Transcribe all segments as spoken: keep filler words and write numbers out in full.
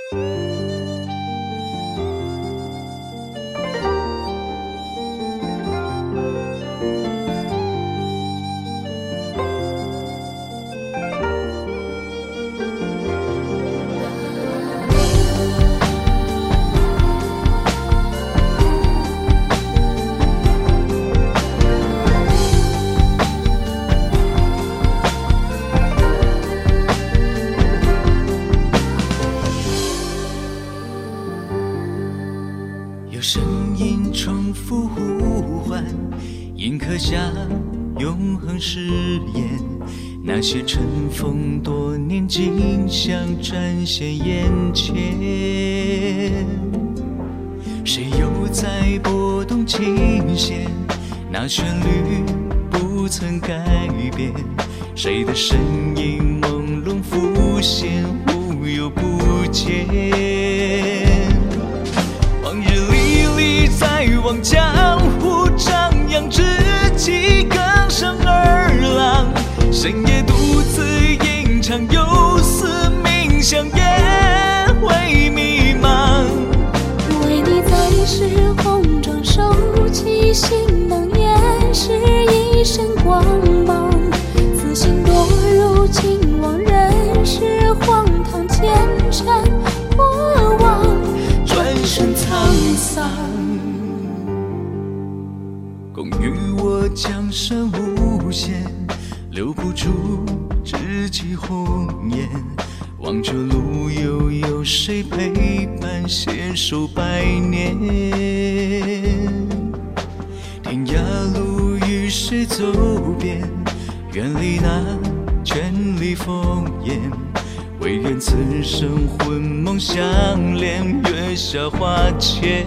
有声音重复呼唤，印刻下永恒誓言。那些尘封多年景象展现眼前，谁又在拨动琴弦？那旋律不曾改变，谁的身影朦胧浮现，忽又不见。往日历历在望，江湖张扬，志气更胜二郎。深夜独自吟唱，忧思冥想，也会迷茫。 为你在世红妆，收起行囊，掩饰一身光芒。此心堕入情网，人世荒唐，前尘过往， 转身沧桑。共与我江山无限，留不住知己红颜。望着路悠悠，谁陪伴携手百年？天涯路与谁走遍？远离那绚丽烽烟，唯愿此生魂梦相连，月下花前。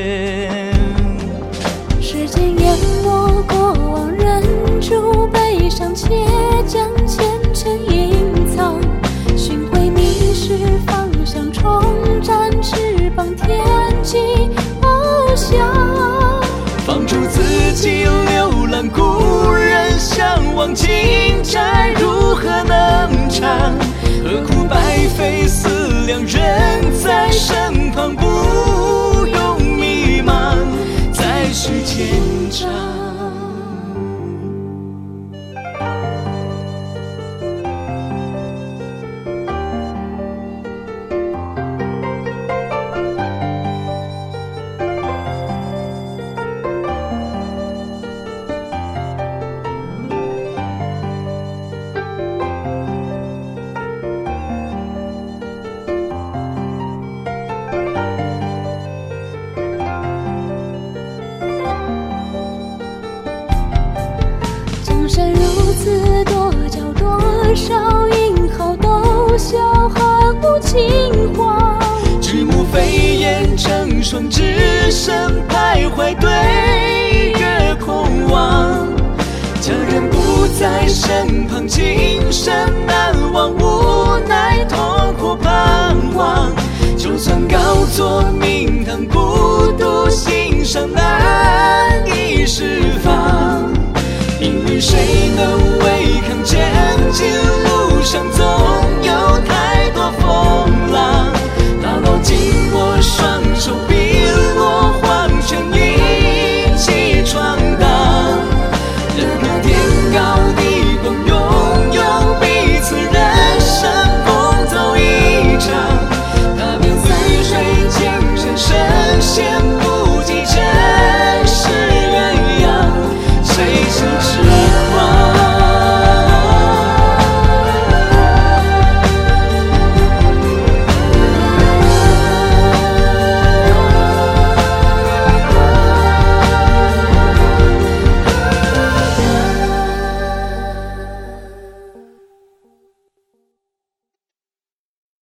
时间淹没过往，忍住悲伤，且将前尘隐藏。寻回迷失方向，重展翅膀，天际翱翔。 放逐自己流浪，故人相望，情债如何能偿？何苦白费思量，人在身旁，不用迷茫，再续前章。 江山如此多娇，多少英豪都笑含糊情话。 纸幕飞檐成双，只身徘徊，对月空望。家人不在身旁，情深难忘，无奈痛苦彷徨。就算高坐明堂，孤独心伤，难以释放。命运谁能